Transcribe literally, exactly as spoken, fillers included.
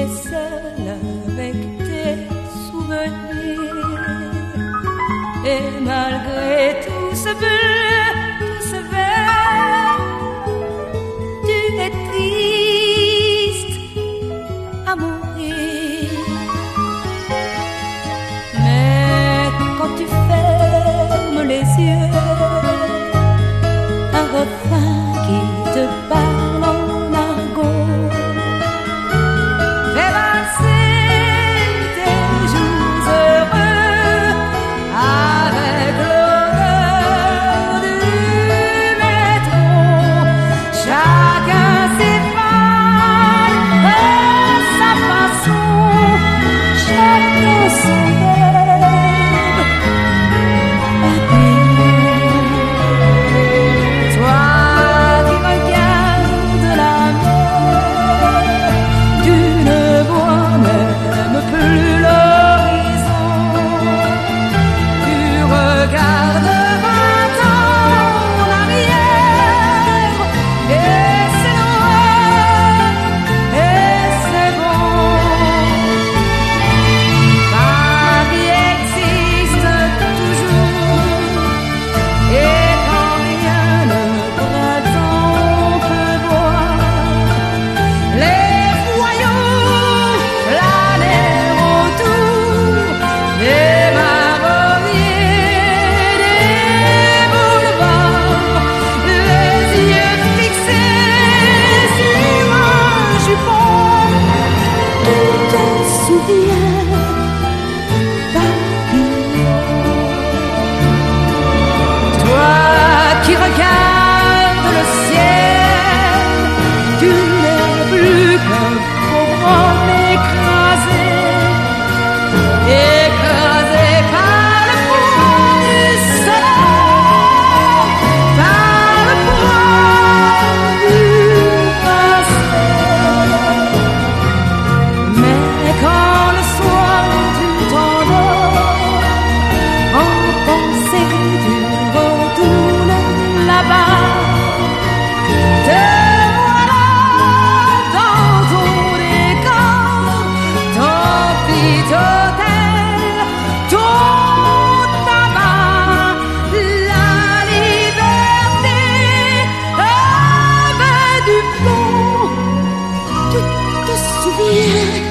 t'es seul avec tes souvenirs. Et malgré tout ce bleu, tout ce vert, tu es triste à mourir. Mais quand tu fermes les yeux, un refrain qui te parle en argot fait valser tes jours heureux avec l'odeur du métro. Chacun s'évade à sa façon, chacun son rêve. Toi qui regardes la mer, tu ne vois même plus l'horizon. Tu regardes vingt ans en arrière, et c'est noir, et c'est bon. Paris existe toujours, et quand rien le printemps peut voir, les voyous planèrent autour des marronniers, des boulevards, les yeux fixés sur un jupon. Tu te souviens, papillon, toi qui regardes le ciel, tu n'es plus qu'un pauvre homme écrasé, écrasé par le poids du soleil, par le poids du passé. Mais quand le soir tu t'endors, en pensée tu retournes là-bas, te voilà dans ton décor, ton petit hôtel, ton tabac, la liberté avait du plomb. Tu te souviens?